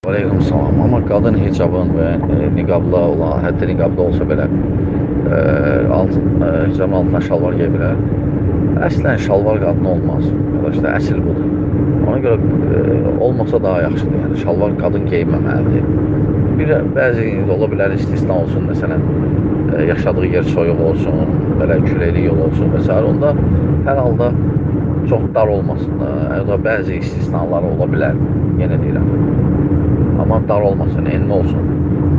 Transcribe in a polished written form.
Aleyküm salam. Amma qadın hicabın və niqabla olan, hətta niqabda olsa belə hicabın altına şalvar giyə bilər. Əslən şalvar qadın olmaz. Arkadaşlar, əsl budur. Ona görə olmasa daha yaxşıdır. Yəni şalvar qadın geyinməməlidir. Bəzi ola bilər istisna olsun, məsələn, yaşadığı yer soyuq olsun, belə küləkli yol olsun və s. Onda hər halda çox dar olmasın da, bəzi istisnalar ola bilər, yenə deyirəm. Amma dar olmasın, enli olsun.